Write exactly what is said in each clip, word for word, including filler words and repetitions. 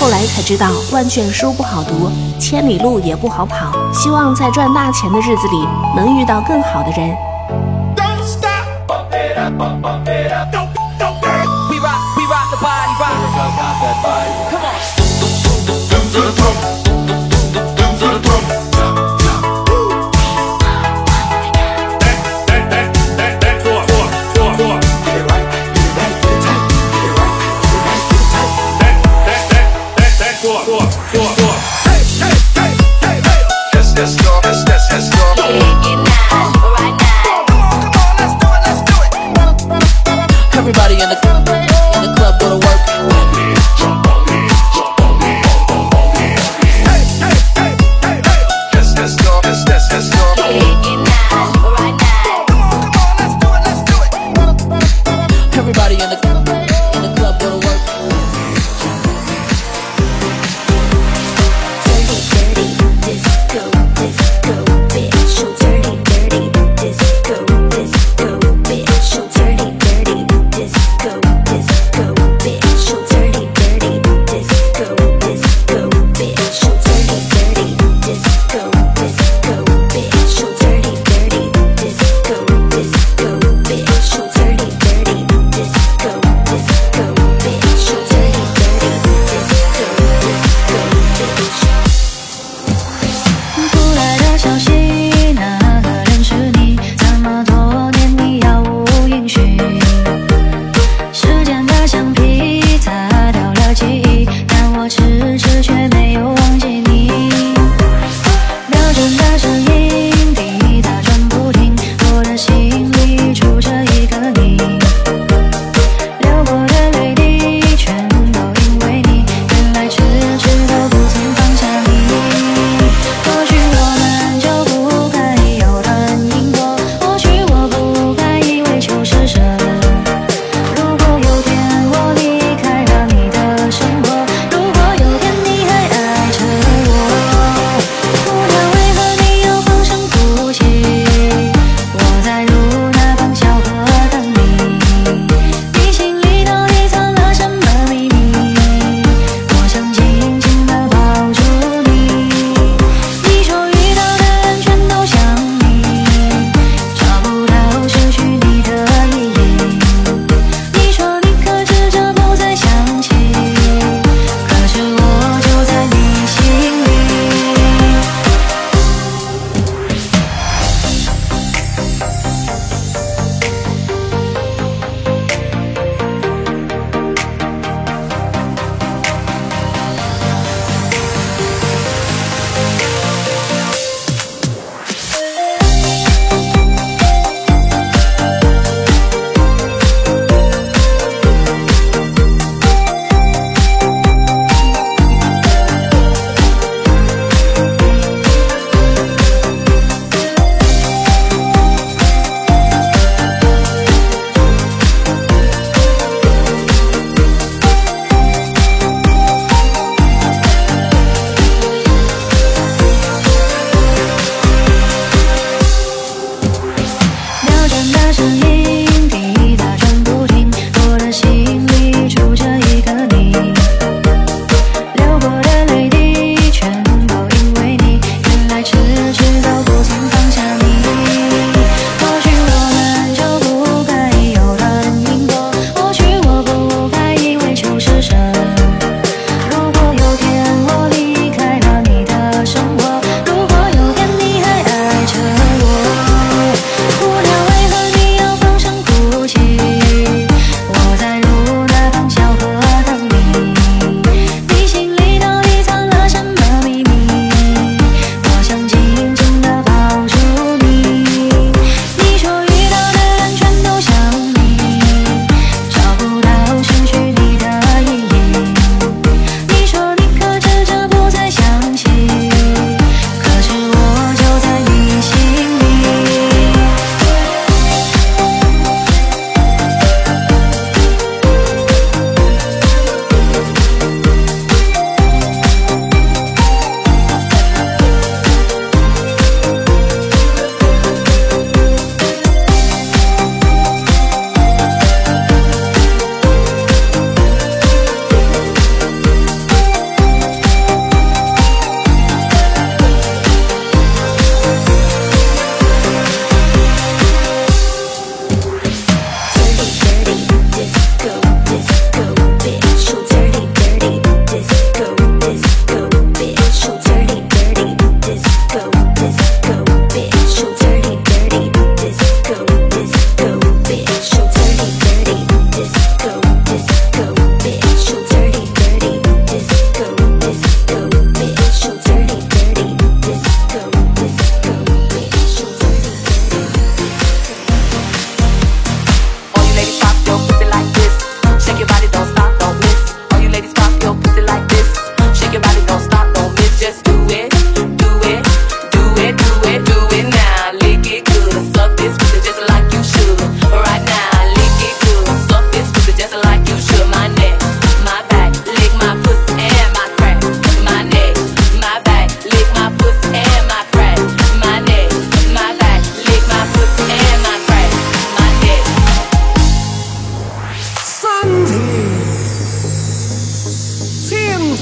后来才知道万卷书不好读，千里路也不好跑，希望在赚大钱的日子里能遇到更好的人。 Don't stop. Bump it up, bump, bump it up. Don't, don't, don't. We rock, we rock the body, rock. Rock that body. Come on. Doom to the drum. Doom to the drum. That, that, that, that, that, four, four, four, four. Get it right, get it right, get it tight. Get it right, get it right, get it tight. That, that, that, that, that, four, four, four, four. Hey, hey, hey, hey, hey. Yes, yes, y'all, yes, yes, yes, y'all. Everybody in the, in the club go to work. Bump it, jump on it,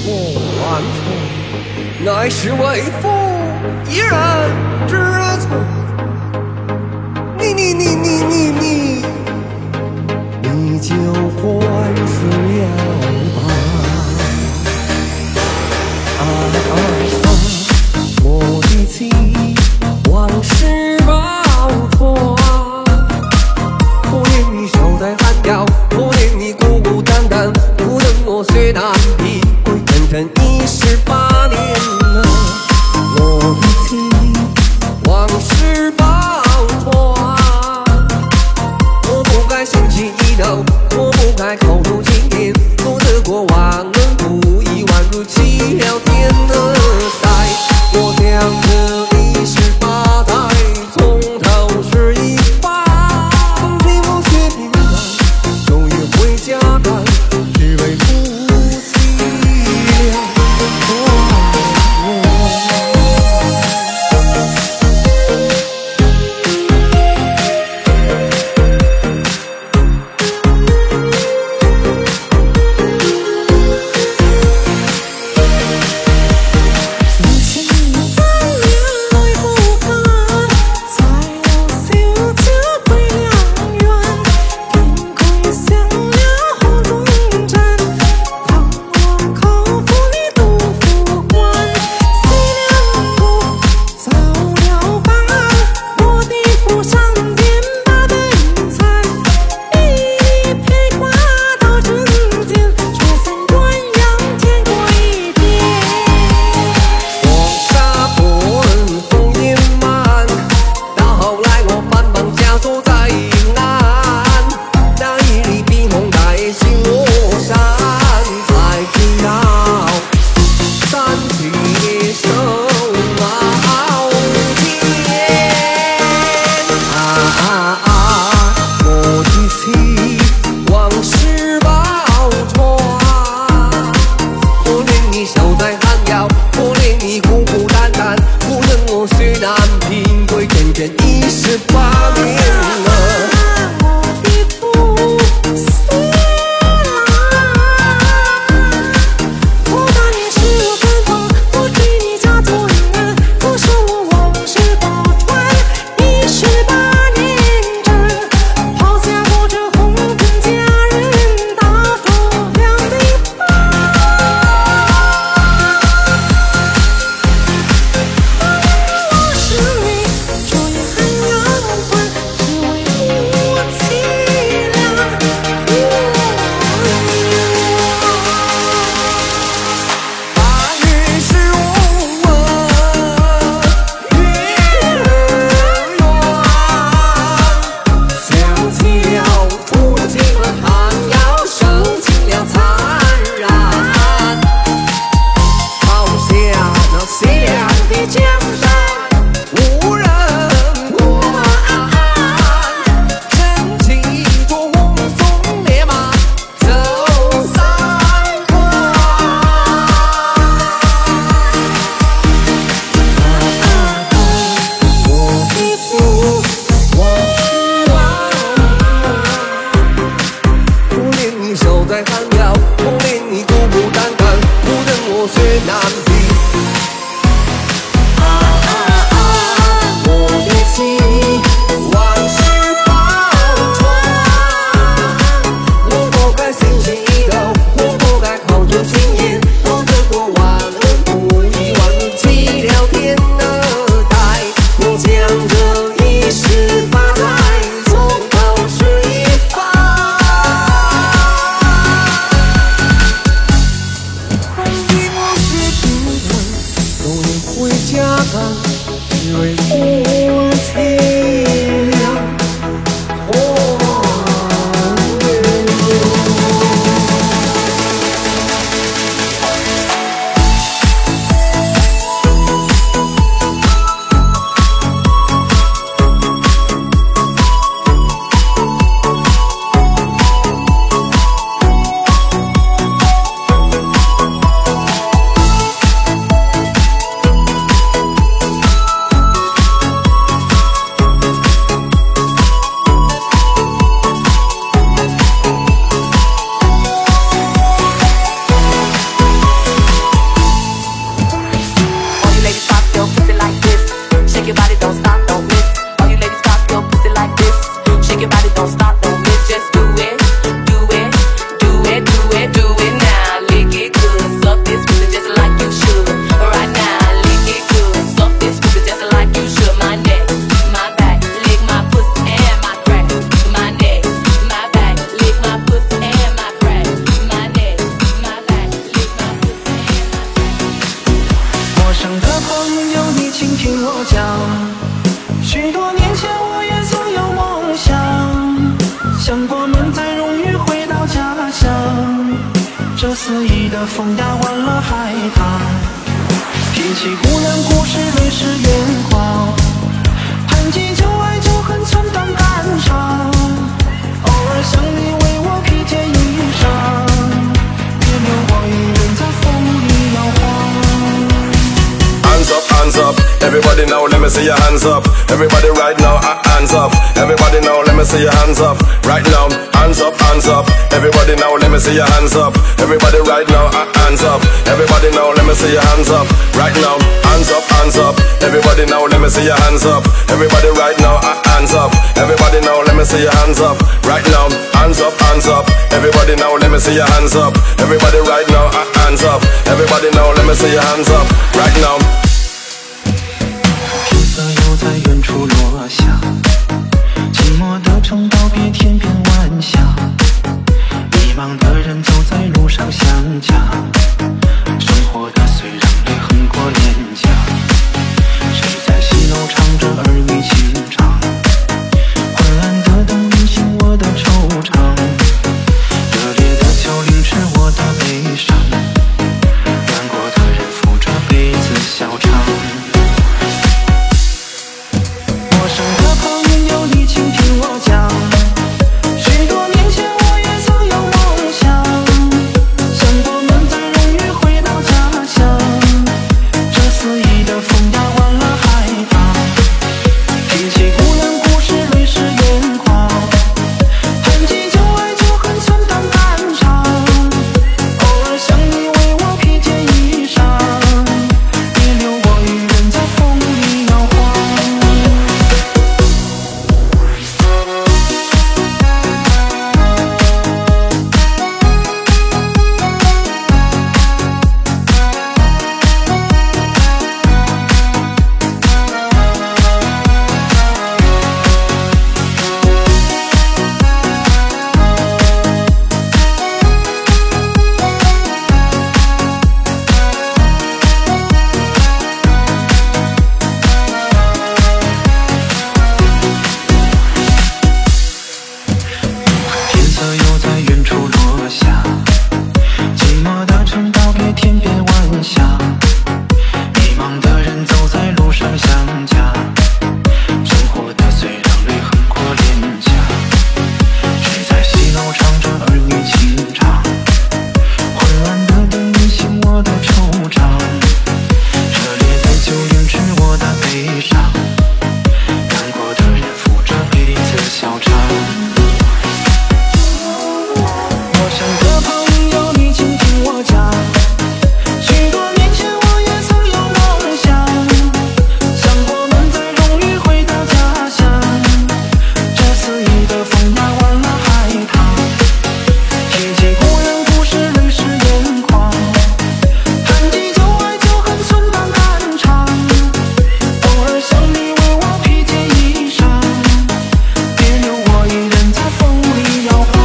错犯错，乃是为父一人之错。你你你你你你，你就还是了吧。啊啊啊！我的情往事包托，可怜你守在寒窑，可怜你孤孤单单，不等我学打一回，整整一十八年了。我的情往事包托，我不该心起意头，我不该口吐情言，否则过往能不已宛如弃了天的塞。我将这一十八载从头是一番，凭我血平淡，昼夜回家赶，只为夫妻俩。 请听我讲。许多年前我也曾有梦想，想过能再荣誉回到家乡。这肆意的风压完了海棠，提起故人故事泪湿眼眶，谈及旧爱旧恨寸断肝肠，偶尔想你为我披件衣裳，别留我一人在风里摇晃。 Hands up, hands up, everybody now, let me see your hands up. Everybody right now, uh, hands up. Everybody now, let me see your hands up. Right now, hands up, hands up. Everybody now, let me see your hands up. Everybody right now, uh, hands up. Everybody now, let me see your hands up. Right now, hands up, hands up. Everybody now, let me see your hands up. Everybody right now, uh, hands up. Everybody now, let me see your hands up. Right now, hands up, hands up. Everybody now, let me see your hands up. Everybody right now, uh, hands up. Everybody now, let me see your hands up. Right now. 天色又在远处落下，寂寞的城道别天边晚霞，迷茫的人走在路上想家，生活的虽然泪横过脸颊，谁在西楼唱着儿女情长，昏暗的灯引醒我的惆怅，热烈的酒凌迟我的悲伤，难过的人扶着杯子笑唱。陌生的朋友，你请听我讲。许多年前我也曾有梦想，想过能再荣誉回到家乡。这肆意的风压完了海棠，提起故人故事泪湿眼眶，谈及旧爱旧恨寸断肝肠，偶尔想你为我披件衣裳，别留我一人在风里摇晃。天色又在远处落下，寂寞的城道别天边晚霞，迷茫的人走在路上想家，生活的虽然泪横过脸颊，谁在西楼唱着儿女情长，昏暗的灯引醒我的惆怅，热烈的酒凌迟我的悲伤，难过的人扶着杯子笑唱。陌生的朋友，你请听我讲。许多年前我也曾有梦想，想过能再荣誉回到家乡。这肆意的风压完了海棠，提起故人故事泪湿眼眶，谈及旧爱旧恨寸断肝肠，偶尔想你为我披件衣裳，别留我一人在风里摇晃。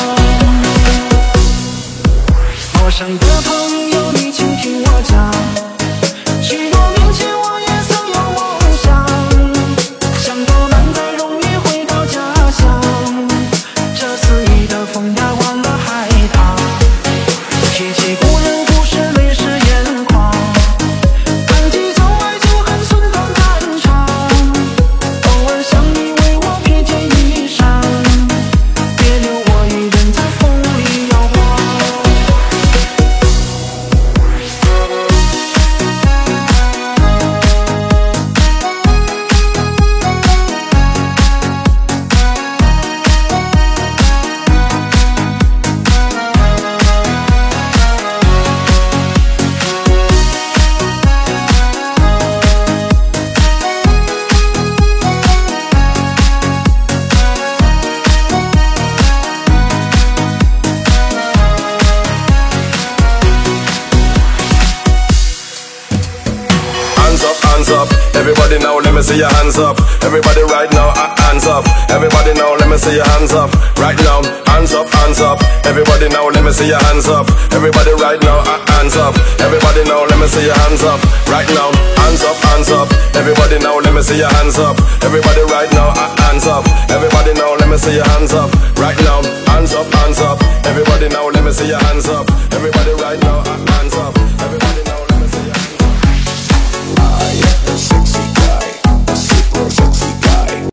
陌生的朋友，你请听我讲。许多年前我也曾有梦想，想过能再荣誉回到家乡。这肆意的风压完了海棠，提起故人故事泪湿眼眶，谈及旧爱旧恨寸断肝肠，偶尔想你为我披件衣裳，别留我一人在风里摇晃。 Hands up, hands up. Everybody now, let me see your hands up. Everybody right now, uh, hands up. Everybody now, let me see your hands up. Right now, hands up, hands up. Everybody now, let me see your hands up. Everybody right now, uh, uh, hands up. Everybody now, let me see your hands up. Right now, hands up, hands up. Everybody now, let me see your hands up. Everybody right now, uh, hands up. Everybody now, let me see your hands up. Right now, hands up, hands up. Everybody now, let me see your hands up. Everybody right now. Uh,